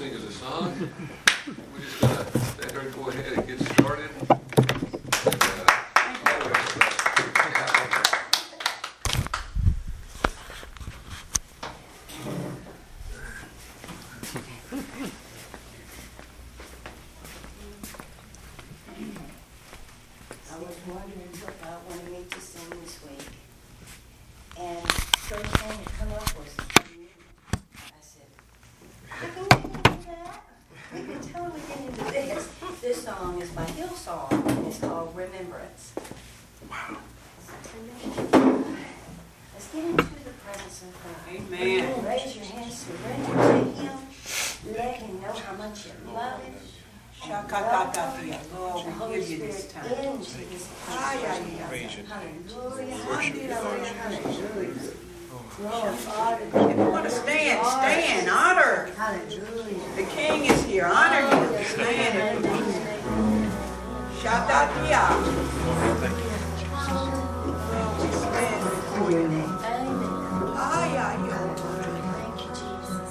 sing us a song. We're just going to let her go ahead and get started. I was wondering what God wanted me to sing this week. And first thing that come up was, I said, how can we get into that? We can totally get into this. This song is by Hillsong. It's called Remembrance. Wow. Let's get into the presence of God. Amen. Raise your hands, surrender to Him. Let Him know how much you love Him. Shakatatatia. Lord, The we Holy give you this Spirit time. into this Hallelujah. Hallelujah, hallelujah, hallelujah. Lord, Father, If you want to stand, stand. Honor. hallelujah. The King is here. Honor him. Stand. Shatatia. We stand before your name. Hallelujah. Thank you, Jesus.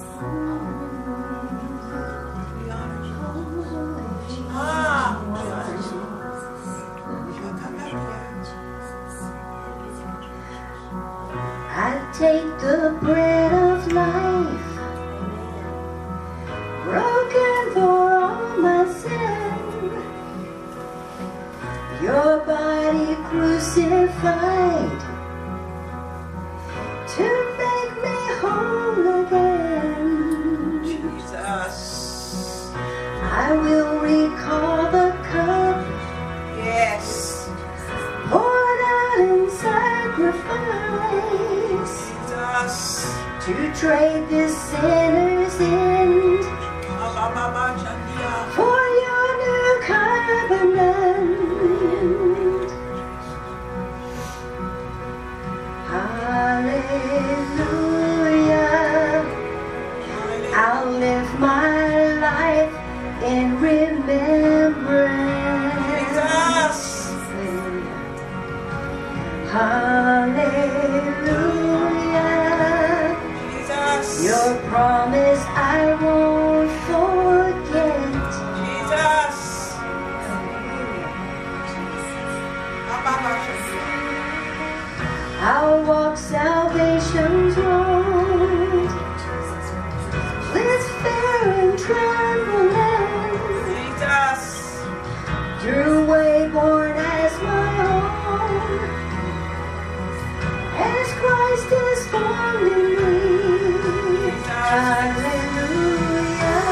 We honor you. We honor you. I take the bread of life, broken for all my sin. Your body crucified to make me whole again. Jesus. I will recall the cup Yes. poured out in sacrifice Jesus. to trade this sinner's end for your new covenant. Hallelujah. I'll live my life in remembrance. Jesus. Hallelujah. Jesus. Your promise I won't forget. Jesus. I'll walk salvation's road with fear and trembling, Jesus. through way born as my own, as Christ is formed in me. Hallelujah.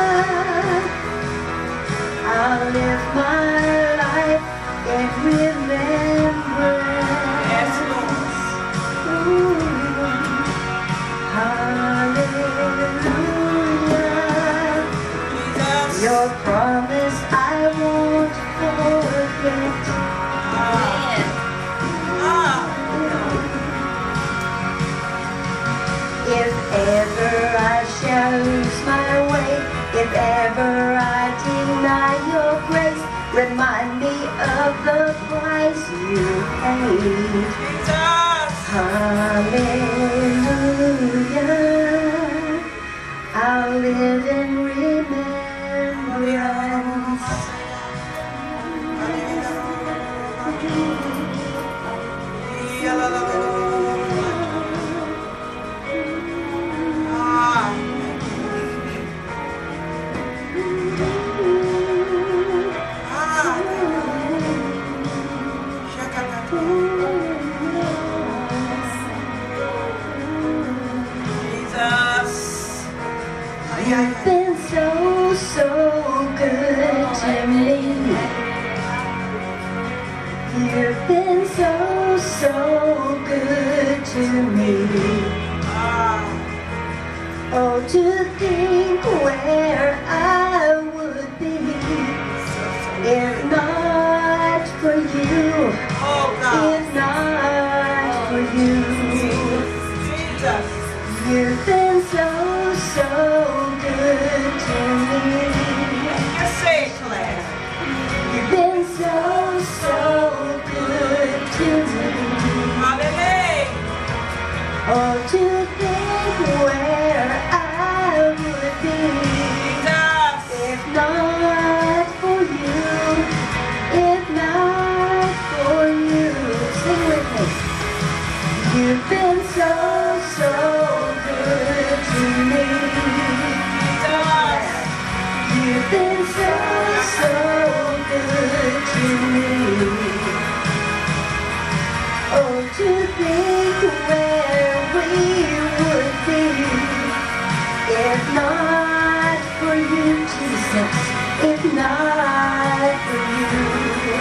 I'll live my life in remembrance. Yes, Lord. Hallelujah. Jesus. Your promise I won't forget. If ever I shall lose my way, if ever I deny your grace, remind me of the price you paid. Jesus. Hallelujah. I'll live in remembrance. You've been so good to me. You've been so good to me. Oh, to think where I would be if not for you. If not for you. You've been so good to me. Just say it, class. You've been so good to me. Hallelujah. Oh, to think where I would be If not for you, Jesus, if not for you.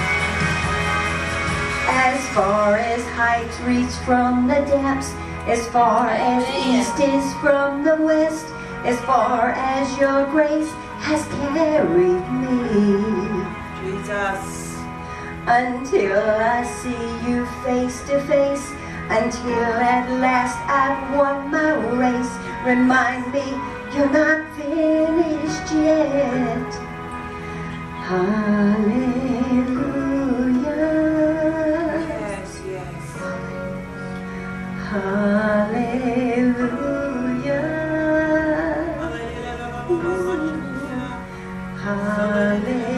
As far as heights reach from the depths, as far as east is from the west, as far as your grace has carried me. Jesus. Until I see you face to face, until at last I've won my race. Remind me you're not finished yet. Hallelujah. Yes, yes. Hallelujah. Hallelujah.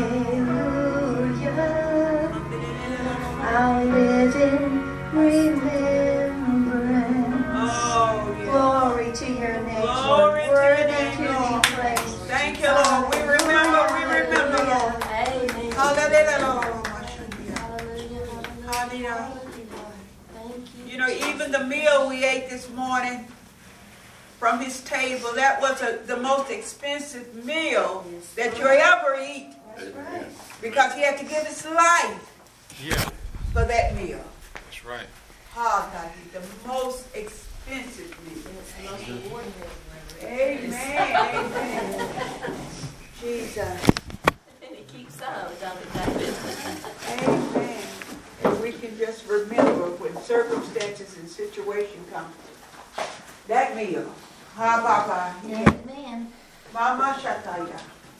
I'll live in remembrance. Oh, yes. Glory to your name, Glory to Lord. your Worthy name, to Lord. be praised. Thank you, Lord. We remember, Lord. Amen. Hallelujah. Hallelujah. Hallelujah. You know, even the meal we ate this morning from his table, that was the most expensive meal that you'll ever eat. That's right. Because he had to give his life for that meal. That's right. Oh, God, the most expensive meal. Amen. Amen. Jesus. And it keeps up, don't it, David? Amen. And we can just remember when circumstances and situation come. That meal. Ha, Baba. Amen. Mama Shataya.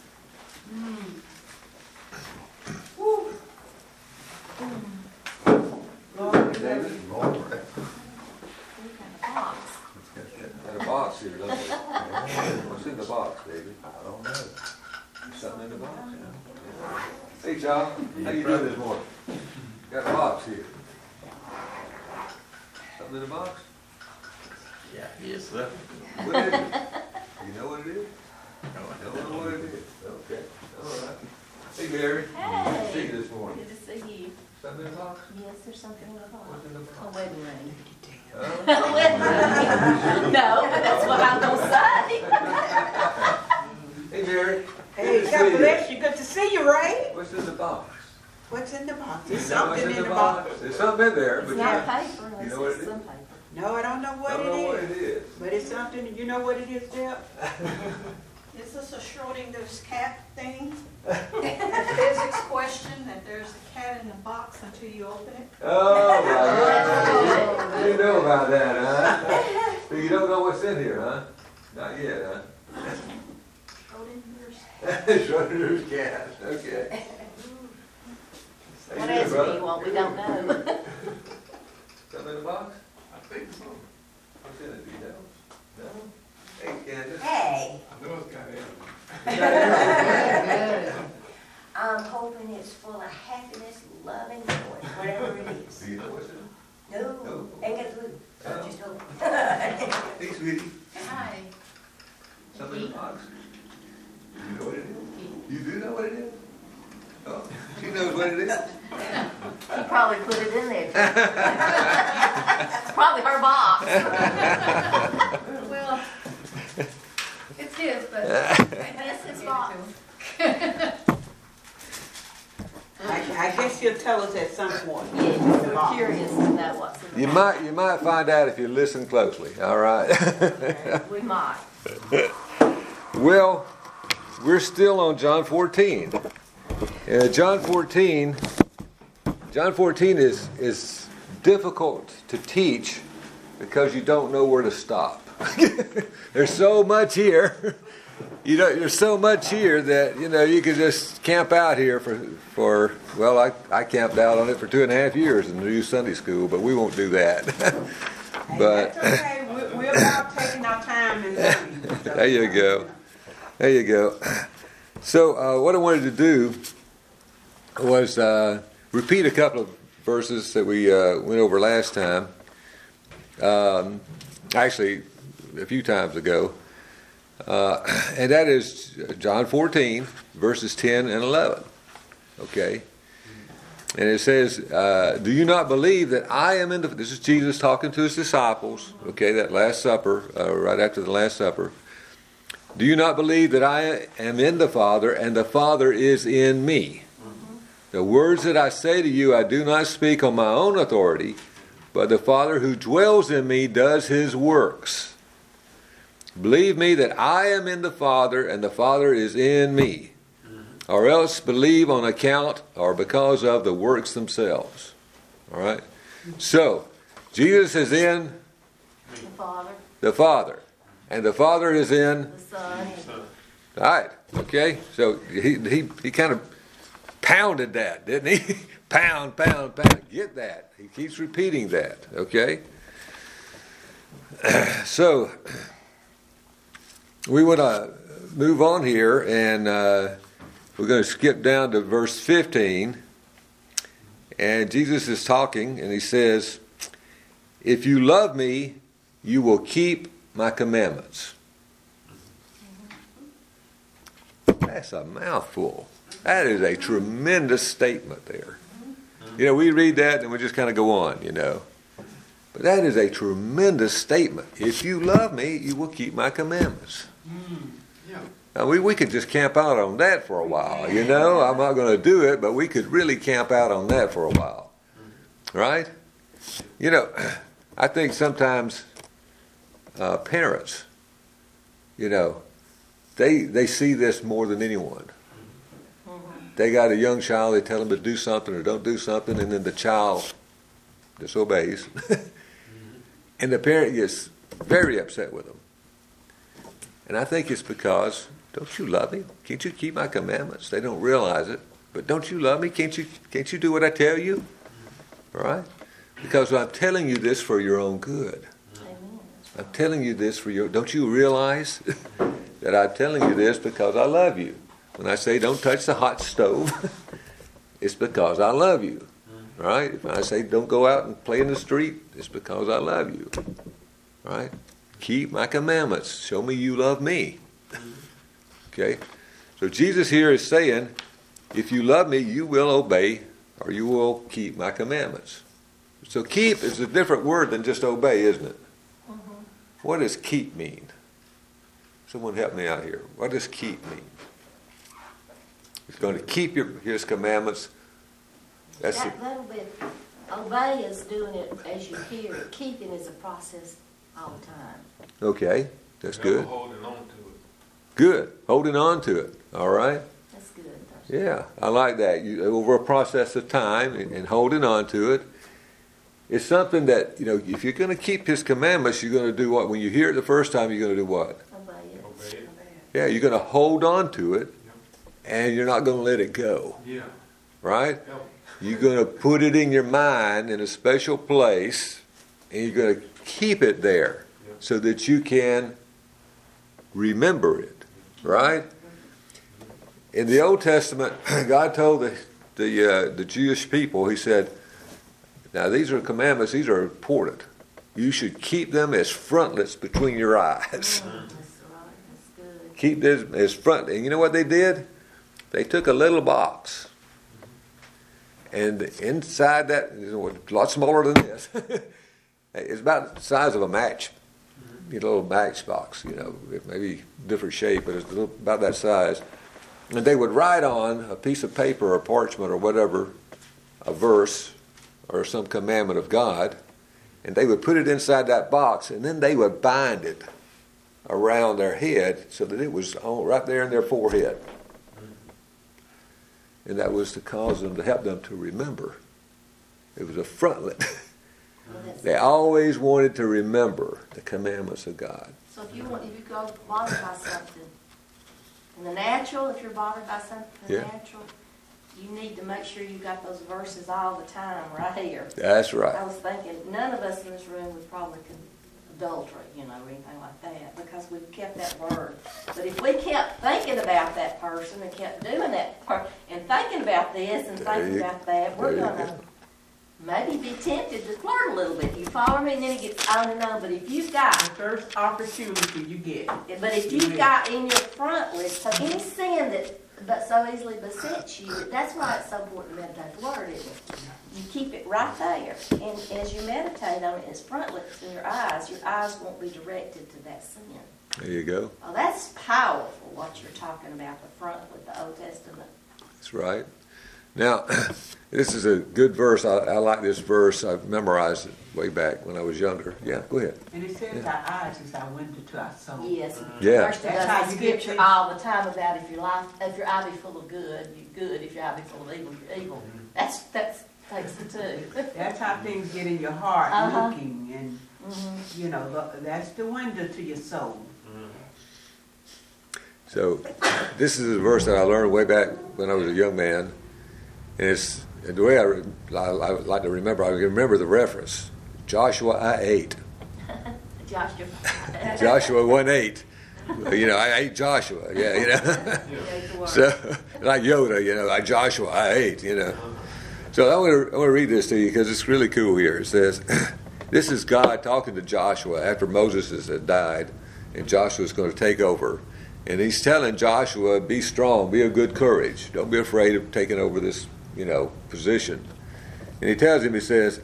Woo. Lord, we love you. Lord. We got a box. Got a box here, don't we? What's in the box, baby? I don't know. There's something in the box, yeah. Hey, John, how you doing this morning? Got a box here. Something in the box? Yeah, yes, sir. What is it? You know what it is? No, I don't know what it is. Okay, all right. Hey, Mary. Hey. Good to see you this morning. Good to see you. Something in the box? Yes, there's something in the box. What's in the A box? wedding ring. Huh? A wedding ring. No, that's what I'm gonna say. Hey, Mary. Hey, Good to God see you. bless you. Good to see you, Ray. What's in the box? What's in the box? You There's know what's something in the box. There's something in there, It's but not you paper, you it's know what just it is? some paper. No, I don't know what don't know what it it is. is. But it's something, you know what it is, Deb? Is this a Schrodinger's cat thing? A physics question that there's a cat in the box until you open it? Oh, my God. You know about that, huh? So you don't know what's in here, huh? Not yet, huh? Schrodinger's. Schrodinger's cat, okay. How What doing, else do brother? you want? We don't know. Something in the box? I think so. What's in it, do you know? No? Hey, Candace. Hey, I know it's got it. I'm hoping it's full of happiness, love, and joy, whatever it is. Do you know what's in it? No, ain't got a clue. Oh. Just hope. Hey, sweetie. Hi. Something in the box? Do you know what it is? You do know what it is? Oh, she knows what it is? She probably put it in there. It's probably her box. Well, it's his, but Yes, it's box. I guess you'll tell us at some point. Yeah, we're curious to know what's in the You might find out if you listen closely, all right? box. We might. Well, we're still on John 14. John 14 is difficult to teach because you don't know where to stop. There's so much here. There's so much here that you could just camp out here for well, I camped out on it for 2.5 years in the new Sunday school, but we won't do that. But That's okay. We're about taking our time and learning. So, there you go. There you go. So what I wanted to do was repeat a couple of verses that we went over last time. Actually, a few times ago. And that is John 14, verses 10 and 11. Okay? And it says, do you not believe that I am in the... This is Jesus talking to his disciples. Okay, that Last Supper, right after the Last Supper. Do you not believe that I am in the Father, and the Father is in me? The words that I say to you, I do not speak on my own authority, but the Father who dwells in me does his works. Believe me that I am in the Father, and the Father is in me. Or else believe on account or because of the works themselves. All right? So, Jesus is in The Father, the Father, and the Father is in the Son. all right, okay? So he kind of pounded that, didn't he? Pound, pound, pound. Get that. He keeps repeating that, okay? So we want to move on here, and we're going to skip down to verse 15. And Jesus is talking, and he says, if you love me, you will keep my commandments. That's a mouthful. That is a tremendous statement there. You know, we read that and we just kind of go on, you know. But that is a tremendous statement. If you love me, you will keep my commandments. Now, we could just camp out on that for a while, you know. I'm not going to do it, but we could really camp out on that for a while. Right? You know, I think sometimes parents, you know, they see this more than anyone. They got a young child, they tell them to do something or don't do something, and then the child disobeys. And the parent gets very upset with them. And I think it's because, don't you love me? Can't you keep my commandments? They don't realize it. But don't you love me? Can't you do what I tell you? All right? Because I'm telling you this for your own good. I'm telling you this for your... Don't you realize that I'm telling you this because I love you? When I say don't touch the hot stove, it's because I love you. Right? If I say don't go out and play in the street, it's because I love you. Right? Keep my commandments. Show me you love me. Okay? So Jesus here is saying, if you love me, you will obey or you will keep my commandments. So keep is a different word than just obey, isn't it? What does keep mean? Someone help me out here. What does keep mean? He's going to keep his commandments. That's That little bit, obey is doing it as you hear it. Keeping is a process all the time. okay. That's good. Holding on to it. Good. Holding on to it. All right. That's good. Yeah, I like that. Over a process of time and holding on to it. It's something that, you know, if you're going to keep his commandments, you're going to do what? When you hear it the first time, you're going to do what? Obey it. Obey it. Yeah, you're going to hold on to it, and you're not going to let it go. Yeah. Right? You're going to put it in your mind in a special place, and you're going to keep it there so that you can remember it. Right? In the Old Testament, God told the Jewish people, he said, now these are commandments, these are important. You should keep them as frontlets between your eyes. That's right. That's good. Keep this as front. And you know what they did? They took a little box. And inside that, a lot smaller than this, it's about the size of a match. You know, a little matchbox, you know, maybe different shape, but it's about that size. And they would write on a piece of paper or parchment or whatever, a verse or some commandment of God, and they would put it inside that box, and then they would bind it around their head so that it was right there in their forehead. And that was to cause them, to help them to remember. It was a frontlet. They always wanted to remember the commandments of God. So if you go bothered by something, in the natural, if you're bothered by something in the natural, you need to make sure you got those verses all the time right here. That's right. I was thinking, none of us in this room would probably adultery, you know, or anything like that, because we've kept that word. But if we kept thinking about that person and kept doing that and thinking about this and thinking about that, we're going to maybe be tempted to flirt a little bit. You follow me? And then it gets on and on. But if you've got... The first opportunity you get. But if you've got in your front list, so any sin that so easily besets you, that's why it's so important to meditate the Word, isn't it? You keep it right there. And as you meditate on it, it's frontlets in your eyes won't be directed to that sin. There you go. Oh, that's powerful, what you're talking about, the front with the Old Testament. That's right. Now, this is a good verse. I like this verse. I memorized it way back when I was younger. Yeah, go ahead. And it says our eyes is our window to our soul. Yes. Yeah. First, That's does how the you get scripture things. all the time about if your eye be full of good, you're good. If your eye be full of evil, you're evil. That's takes the two. That's how things get in your heart, Uh-huh. looking, and you know, that's the window to your soul. So, this is a verse that I learned way back when I was a young man. And it's the way I like to remember. I can remember the reference. Joshua, I ate. Joshua. Joshua 1:8. You know, I ate Joshua. Yeah, you know. So, like Yoda, you know, Joshua, I ate. You know. So I want to read this to you because it's really cool here. It says, "This is God talking to Joshua after Moses had died, and Joshua's going to take over." And he's telling Joshua, be strong, be of good courage. Don't be afraid of taking over this, position. And he tells him, he says,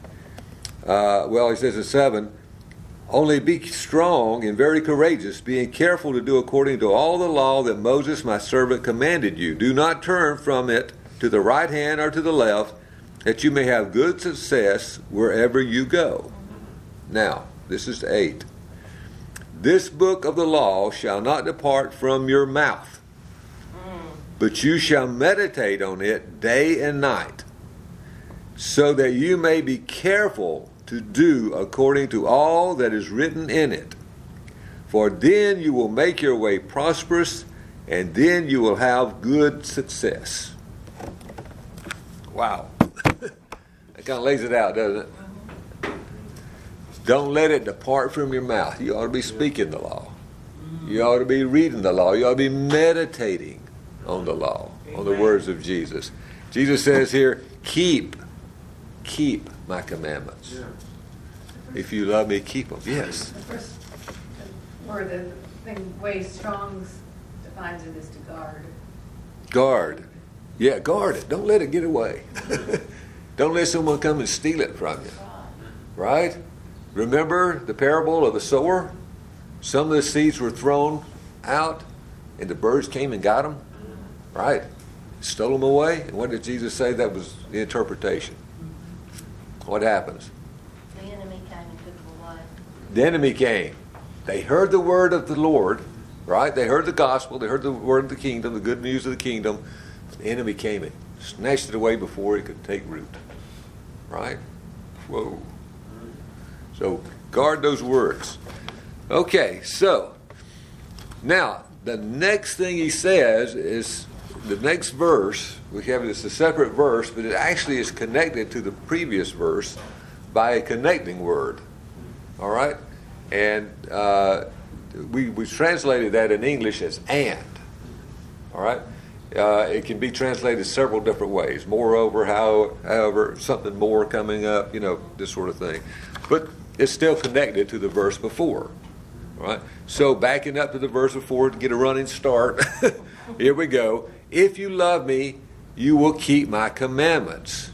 he says in 7, only be strong and very courageous, being careful to do according to all the law that Moses my servant commanded you. Do not turn from it to the right hand or to the left, that you may have good success wherever you go. Now, this is 8. This book of the law shall not depart from your mouth, but you shall meditate on it day and night, so that you may be careful to do according to all that is written in it. For then you will make your way prosperous, and then you will have good success. Wow. That kind of lays it out, doesn't it? Don't let it depart from your mouth. You ought to be speaking the law. You ought to be reading the law. You ought to be meditating on the law, on the words of Jesus. Jesus says here, keep my commandments. If you love me, keep them. Yes. The first word, the thing way Strong's defines it is to guard. Guard. Yeah, guard it. Don't let it get away. Don't let someone come and steal it from you. Right? Remember the parable of the sower? Some of the seeds were thrown out, and the birds came and got them. Right? Stole them away. And what did Jesus say? That was the interpretation. What happens? The enemy came and took them away. The enemy came. They heard the word of the Lord, right? They heard the gospel. They heard the word of the kingdom, the good news of the kingdom. The enemy came and snatched it away before it could take root. Right? Whoa. So guard those words. Okay, so now the next thing he says is the next verse. We have this a separate verse, but it actually is connected to the previous verse by a connecting word. All right? And we translated that in English as and. All right? It can be translated several different ways. Moreover, however, something more coming up, this sort of thing. But it's still connected to the verse before. All right? So backing up to the verse before to get a running start, here we go. If you love me, you will keep my commandments.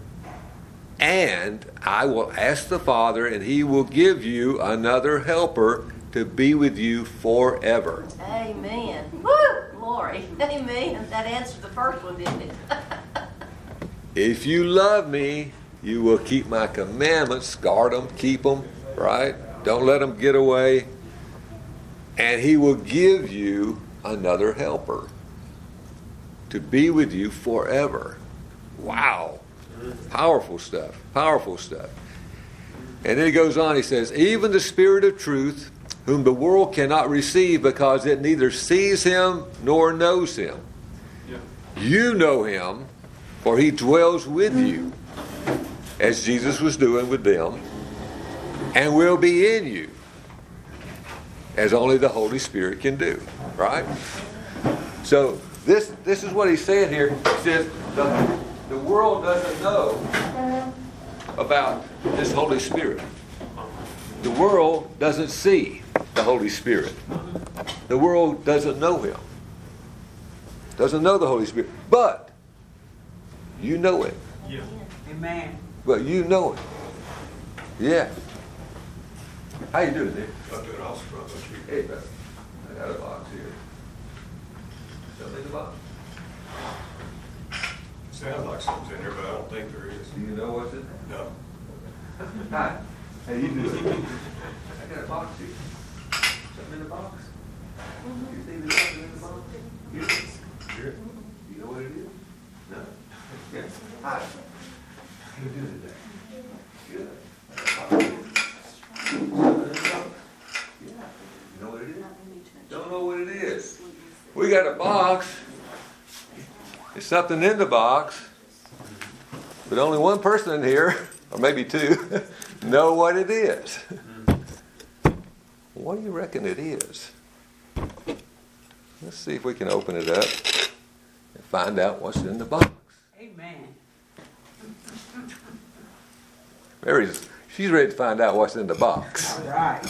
And I will ask the Father, and he will give you another helper to be with you forever. Amen. Woo! Glory. Amen. That answered the first one, didn't it? If you love me, you will keep my commandments, guard them, keep them, right? Don't let them get away. And he will give you another helper to be with you forever. Wow. Powerful stuff. Powerful stuff. And then he goes on, he says, even the Spirit of truth, whom the world cannot receive because it neither sees him nor knows him. Yeah. You know him, for he dwells with you, as Jesus was doing with them, and will be in you, as only the Holy Spirit can do. Right? So this is what he's saying here. He says the world doesn't know about this Holy Spirit. The world doesn't see the Holy Spirit. The world doesn't know him. Doesn't know the Holy Spirit. But you know him. Amen. But you know him. Yeah. How you doing, Nick? I'm doing awesome, bro. Don't you? Hey, brother. I got a box here. Something in the box? Sounds like something's in there, but I don't think there is. Do you know what's in there? No. Hi. How you doing? I got a box here. Something in the box? You think there's something in the box? Yes. Sure. You know what it is? No? Yes. Hi. How you doing today? Good. I got a box here. Something in the box? Yeah. You know what it is? Don't know what it is. We got a box. There's something in the box. But only one person in here, or maybe two, know what it is. What do you reckon it is? Let's see if we can open it up and find out what's in the box. Amen. Mary's, she's ready to find out what's in the box. All right.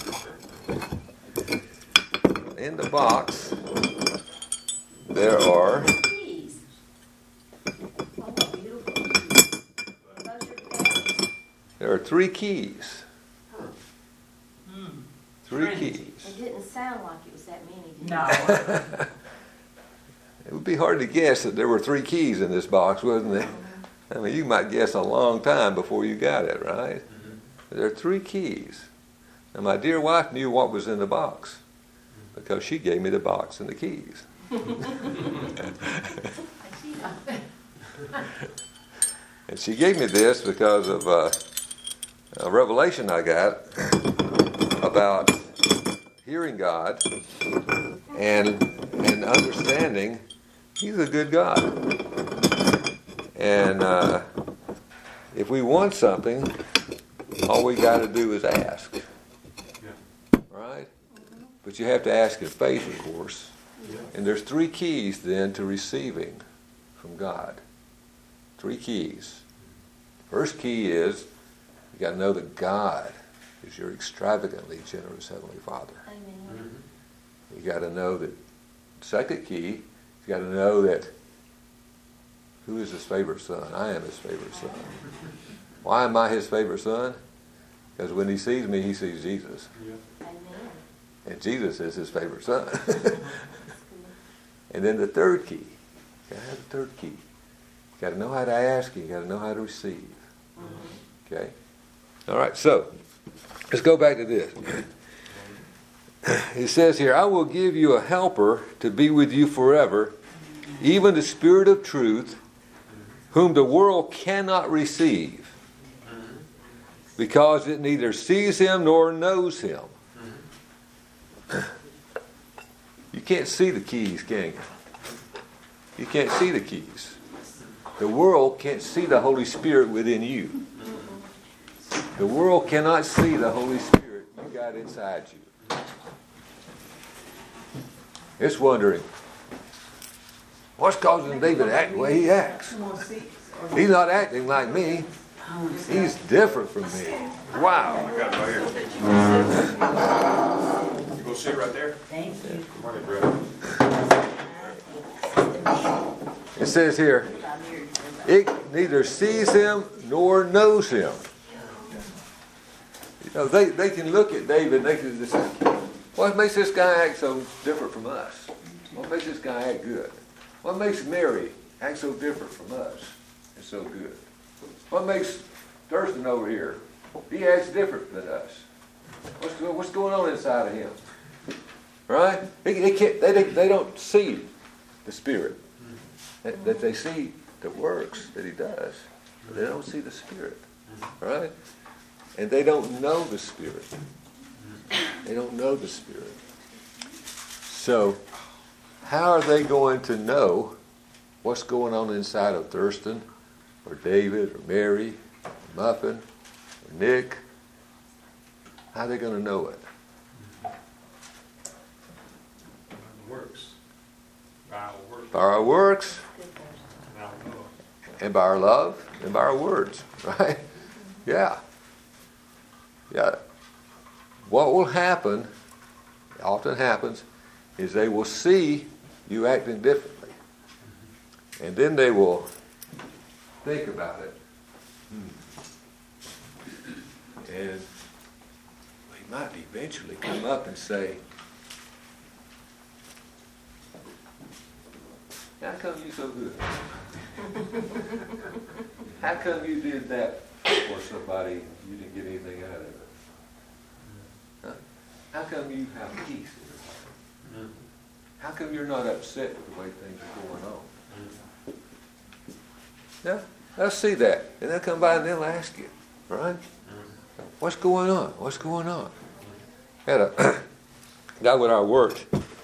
In the box, there are Keys. Oh, beautiful keys. Are those your keys? 3 keys. Three Trinity. keys. It didn't sound like it was that many, did it? No. It would be hard to guess that there were 3 keys in this box, wouldn't it? I mean, you might guess a long time before you got it, right? There are 3 keys. Now, my dear wife knew what was in the box because she gave me the box and the keys. And she gave me this because of a revelation I got about hearing God and understanding He's a good God. And if we want something, all we got to do is ask. Right? But you have to ask in faith, of course. And there's 3 keys then to receiving from God. 3 keys. First key is you got to know that God is your extravagantly generous Heavenly Father. Amen. You got to know that. Second key, you got to know that who is His favorite son? I am His favorite son. Why am I His favorite son? Because when He sees me, He sees Jesus. Amen. And Jesus is His favorite son. And then the third key. You got to have the third key. You got to know how to ask. You got to know how to receive. Okay? All right, so let's go back to this. It says here, I will give you a helper to be with you forever, even the Spirit of truth, whom the world cannot receive, because it neither sees Him nor knows Him. You can't see the keys, can you? You can't see the keys. The world can't see the Holy Spirit within you. The world cannot see the Holy Spirit you got inside you. It's wondering, what's causing David to act the way he acts? He's not acting like me. He's different from me. Wow. I got it right here. You gonna sit right there? Thank you. Good morning, brother. It says here, it neither sees Him nor knows Him. You know, they can look at David and they can just say, what makes this guy act so different from us? What makes this guy act good? What makes Mary act so different from us and so good? What makes Thurston over here? He acts different than us. What's going on inside of him? Right? They don't see the Spirit. That they see the works that He does, but they don't see the Spirit. Right? And they don't know the Spirit. They don't know the Spirit. So, how are they going to know what's going on inside of Thurston, or David, or Mary, or Muffin, or Nick? How are they going to know it? Works. By our works. By our works, And our love. and by our love, and by our words. Right? Yeah. Yeah. What will happen, often happens, is they will see you acting differently. And then they will think about it. And might eventually come up and say, how come you so good? How come you did that for somebody you didn't get anything out of it? Huh? How come you have peace in your heart? How come you're not upset with the way things are going on? No, they'll see that, and they'll come by and they'll ask you, right? What's going on? What's going on? Had a guy with our work,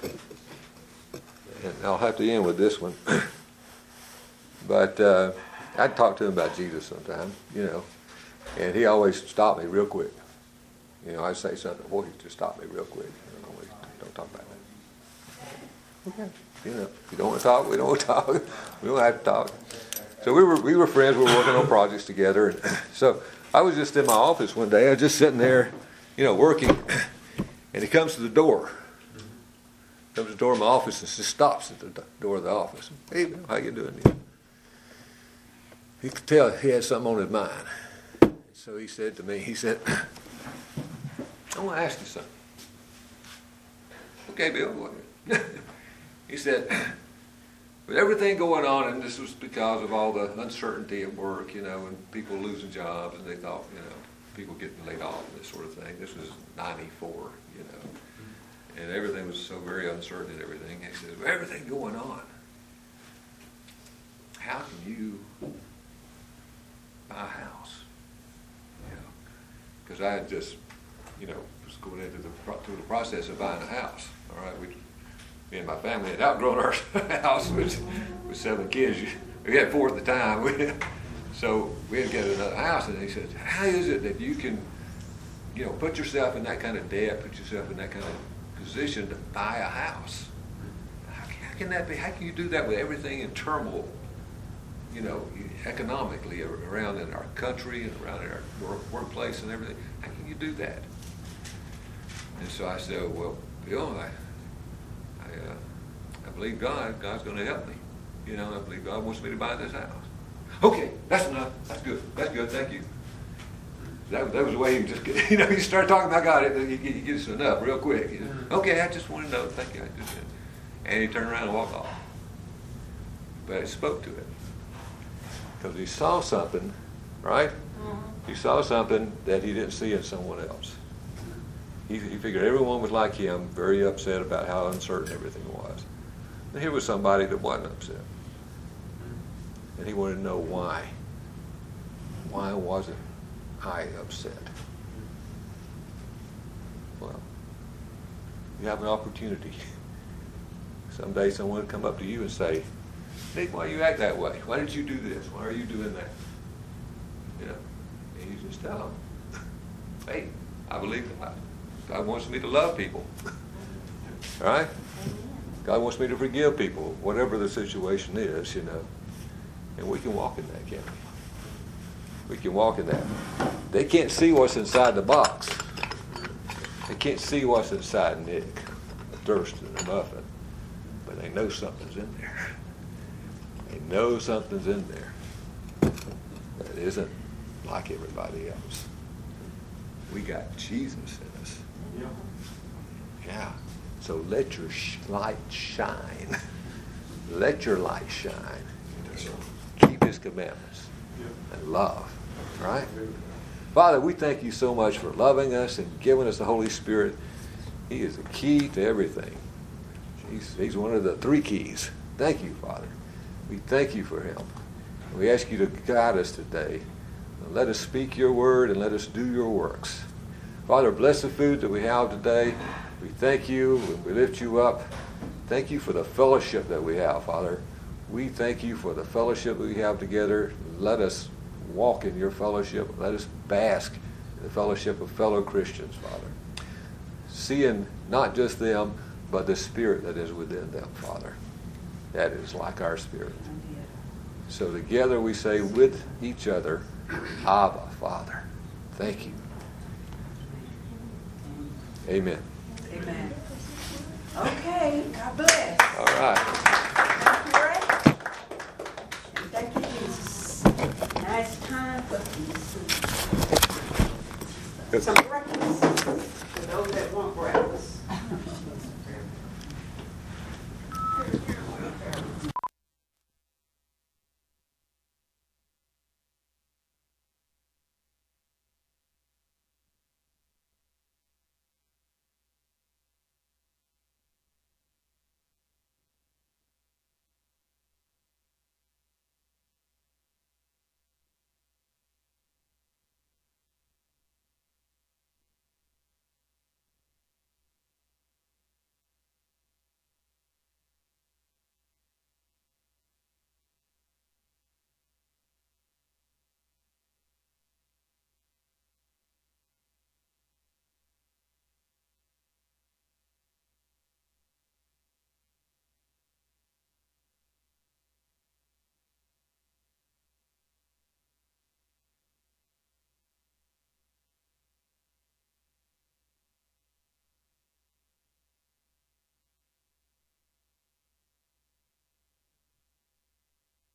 and I'll have to end with this one. But I'd talk to him about Jesus sometime, and he always stopped me real quick. I'd say something, boy, he just stopped me real quick. Don't talk about that. Okay. If you don't want to talk, we don't want to talk. We don't have to talk. So we were friends. We were working on projects together. And so I was just in my office one day. I was just sitting there, working, and he comes to the door. Comes to the door of my office and just stops at the door of the office. Hey, Bill, how you doing? He could tell he had something on his mind. So he said to me, I want to ask you something. Okay, Bill, go ahead. He said, with everything going on, and this was because of all the uncertainty at work, and people losing jobs, and they thought, people getting laid off and this sort of thing. This was 94, and everything was so very uncertain and everything. He said, with everything going on, how can you buy a house? Because I had just, was going into through the process of buying a house. All right, me and my family had outgrown our house, which with 7 kids. We had 4 at the time. So we had to get another house, and he said, how is it that you can, put yourself in that kind of debt, put yourself in that kind of position to buy a house? How can that be? How can you do that with everything in turmoil, economically around in our country and around in our workplace and everything? How can you do that? And so I said, well, Bill, I believe God's going to help me. I believe God wants me to buy this house. Okay, that's enough. That's good. That's good. Thank you. That was the way he just, you start talking about God, he gets enough real quick. Okay, I just want to know. Thank you. And he turned around and walked off. But I spoke to it. Because he saw something, right? He saw something that he didn't see in someone else. He figured everyone was like him, very upset about how uncertain everything was. And here was somebody that wasn't upset. And he wanted to know why. Why wasn't I upset? Well, you have an opportunity. Someday someone will come up to you and say, Nick, why do you act that way? Why did you do this? Why are you doing that? And you just tell them, hey, I believe God. God wants me to love people. All right? God wants me to forgive people, whatever the situation is, And we can walk in that, can't we? We can walk in that. They can't see what's inside the box. They can't see what's inside Nick, the thirst and the muffin. But they know something's in there. They know something's in there that isn't like everybody else. We got Jesus in us. Yeah. So let your light shine. Let your light shine. Keep his commandments and love. Right? Father, we thank you so much for loving us and giving us the Holy Spirit. He is the key to everything. He's one of the 3 keys. Thank you, Father. We thank you for him. We ask you to guide us today. Let us speak your word and let us do your works. Father, bless the food that we have today. We thank you. We lift you up. Thank you for the fellowship that we have, Father. We thank you for the fellowship we have together. Let us walk in your fellowship. Let us bask in the fellowship of fellow Christians, Father. Seeing not just them, but the spirit that is within them, Father. That is like our spirit. So together we say with each other, Abba, Father. Thank you. Amen. Amen. Okay, God bless. All right. Thank you, Jesus. Now it's time for peace.